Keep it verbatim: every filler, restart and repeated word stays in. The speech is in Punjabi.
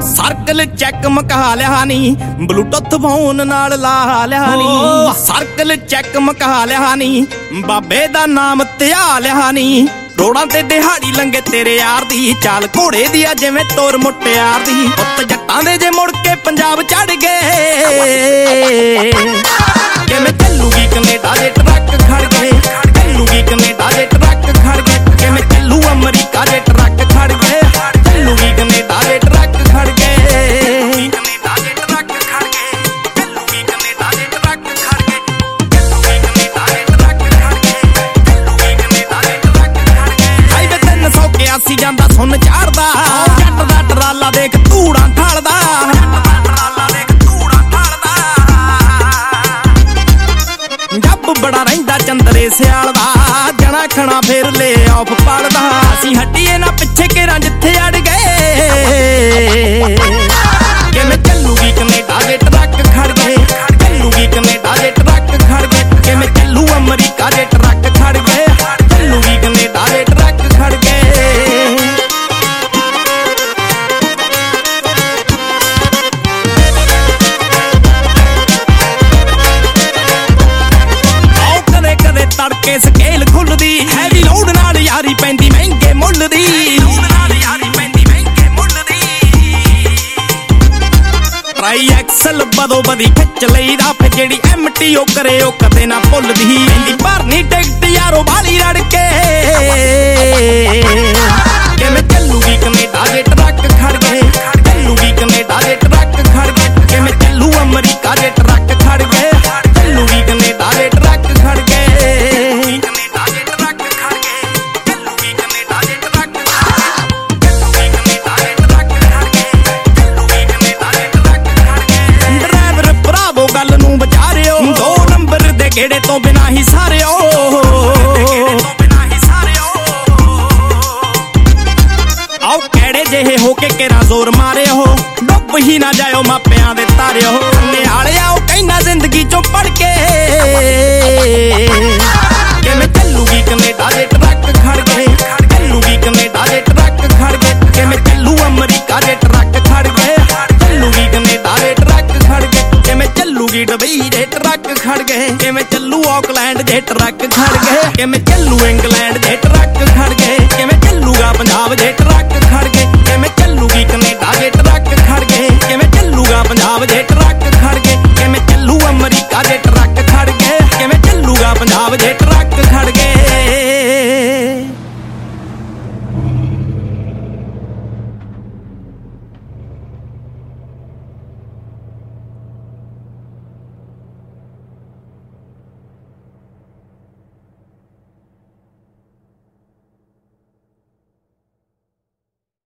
ਸਰਕਲ ਚੈੱਕ ਮਕਾ ਲਿਆ ਨੀ, ਬਲੂਟੁੱਥ ਫੋਨ ਨਾਲ ਲਾ ਲਿਆ ਨੀ। ਸਰਕਲ ਚੈੱਕ ਮਕਾ ਲਿਆ ਨੀ, ਬਾਬੇ ਦਾ ਨਾਮ ਧਿਆ ਲਿਆ ਨੀ। ਰੋੜਾਂ ਤੇ ਦਿਹਾੜੀ ਲੰਗੇ ਤੇਰੇ ਯਾਰ ਦੀ, ਚਾਲ ਘੋੜੇ ਦੀ ਆ ਜਿਵੇਂ ਤੋਰ ਮੁਟਿਆਰ ਦੀ। ਪੁੱਤ ਜੱਟਾਂ ਦੇ ਜੇ ਮੁੜ ਕੇ ਪੰਜਾਬ ਚੜ ਗਏ, ਕਿਵੇਂ ਚੱਲੂਗੀ ਕਨੇਡਾ ਦੇ ਟਰੱਕ ਖੜ ਗਏ। ਚੱਲੂਗੀ ਕਨੇਡਾ ਦੇ ਟਰੱਕ ਖੜ ਗਏ, ਕਿਵੇਂ ਚੱਲੂ ਅਮਰੀਕਾ ਦੇ ਟਰੱਕ ਖੜ ਗਏ। ਚੱਲੂਗੀ ਕਨੇਡਾ ਦੇ ਟਰੱਕ ਖੜ ਗਏ। ਕਨੇਡਾ ਦੇ ਟਰੱਕ ਖੜ ਗਏ, ਚੱਲੂਗੀ ਕਨੇਡਾ ਦੇ ਟਰੱਕ ਖੜ ਗਏ। ਚੱਲੂਗੀ ਕਨੇਡਾ ਦੇ ਟਰੱਕ ਖੜ ਗਏ, ਚੱਲੂਗੀ ਕਨੇਡਾ ਦੇ ਟਰੱਕ ਖੜ ਗਏ। ਹਾਈਵੇ ਤਿੰਨ ਸੌ ਇਕਿਆਸੀ ਜਾਂਦਾ ਸੁਣ ਚਾੜਦਾ, ਜੱਟ ਦਾ ਟਰਾਲਾ ਦੇਖ ਧੂੜਾਂ ਠਾਲਦਾ। ਬੜਾ ਰਹਿੰਦਾ ਚੰਦਰੇ ਸਿਆਲ ਦਾ, ਜਣਾ ਖਣਾ ਫੇਰ ਲੈ ਆਫ ਪੜਦਾ। ਅਸੀਂ ਹੱਟੀਏ ਨਾ ਪਿੱਛੇ ਘੇਰਾਂ ਜਿੱਥੇ ਅੜ ਗਏ, ਕਿਵੇਂ ਚੱਲੂਗੀ ਕਨੇਡਾ ਦੇ ਟਰੱਕ ਖੜ ਗਏ। ਚੱਲੂਗੀ ਕਨੇਡਾ ਦੇ ਟਰੱਕ ਖੜ ਗਏ, ਕਿਵੇਂ ਚੱਲੂ ਅਮਰੀਕਾ ਦੇ ਟਰੱਕ ਖੜ ਗਏ। ਚੱਲੂਗੀ ਕਨੇਡਾ ਦੇ ਟਰੱਕ ਖੜ ਗਏ। ਤੜਕੇ ਸਕੇਲ ਖੁੱਲਦੀ, ਹੈਵੀ ਲੋਡ ਨਾਲ ਯਾਰੀ ਪੈਂਦੀ ਮਹਿੰਗੇ ਮੁੱਲ ਦੀ। ਟਰਾਈ ਐਕਸਲ ਬਦੋ ਬਦੀ ਖਿੱਚ ਲਈਦਾ, ਫੇ ਜਿਹੜੀ ਐਮ ਟੀ ਓ ਕਰੇ ਉਹ ਕਦੇ ਨਾ ਭੁੱਲਦੀ। ਇੰਦੀ ਭਰਨੀ ਟਿਕਟ ਯਾਰੋ ਬਾਲੀ ਰੜ ਕੇ, ਕਿਵੇਂ ਚੱਲੂਗੀ ਕਨੇਡਾ ਦੇ ਟਰੱਕ ਖੜ ਗਏ। ਚੱਲੂਗੀ ਕਨੇਡਾ ਦੇ ਟਰੱਕ ਖੜ ਗਏ, ਕਿਵੇਂ ਚੱਲੂ ਅਮਰੀਕਾ ਦੇ ਟਰੱਕ ਖੜ ਗਏ। ਚੱਲੂਗੀ ਕਨੇਡਾ ਦੇ ਟਰੱਕ ਖੜ ਗਏ। ਗੇੜੇ ਤੋਂ ਬਿਨਾ ਹੀ ਸਾਰਿਓ, ਆਓ ਕਿਹੜੇ ਜਿਹੇ ਹੋ ਕੇ ਕਿਹੜਾ ਜ਼ੋਰ ਮਾਰਿਓ। ਡੁੱਬ ਹੀ ਨਾ ਜਾਇਓ ਮਾਪਿਆਂ ਦੇ ਤਾਰਿਓ, ਨਿਆਲਿਆ ਉਹ ਕਹਿੰਦਾ ਜ਼ਿੰਦਗੀ ਚੋਂ ਪੜ ਕੇ। ਕਿਵੇਂ ਚੱਲੂਗੀ ਕਨੇਡਾ ਦੇ ਟਰੱਕ ਖੜ ਗਏ। ਚੱਲੂਗੀ ਕਨੇਡਾ ਦੇ ਟਰੱਕ ਖੜ ਗਏ, ਕਿਵੇਂ ਚੱਲੂ ਅਮਰੀਕਾ ਦੇ ਟਰੱਕ ਖੜ ਗਏ। ਚੱਲੂਗੀ ਕਨੇਡਾ ਦੇ ਟਰੱਕ ਖੜ ਗਏ, ਕਿਵੇਂ ਚੱਲੂਗੀ ਦੁਬਈ ਦੇ ਟਰੱਕ ਖੜ ਗਏ। ਕਿਵੇਂ ਚੱਲੂ ਆਕਲੈਂਡ ਦੇ ਟਰੱਕ ਖੜ ਗਏ, ਕਿਵੇਂ ਚੱਲੂ ਇੰਗਲੈਂਡ ਦੇ ਟਰੱਕ ਖੜ ਗਏ। ਕਿਵੇਂ ਚੱਲੂਗਾ ਪੰਜਾਬ ਦੇ ਟਰੱਕ ਖੜ ਗਏ, ਕਿਵੇਂ ਚੱਲੂਗੀ ਕਨੇਡਾ ਦੇ ਟਰੱਕ ਖੜ ਗਏ। ਕਿਵੇਂ ਚੱਲੂਗਾ ਪੰਜਾਬ ਦੇ ਟਰੱਕ ਖੜ ਗਏ, ਕਿਵੇਂ ਚੱਲੂ ਅਮਰੀਕਾ ਦੇ ਟਰੱਕ ਖੜ ਗਏ। ਕਿਵੇਂ ਚੱਲੂਗਾ ਪੰਜਾਬ ਦੇ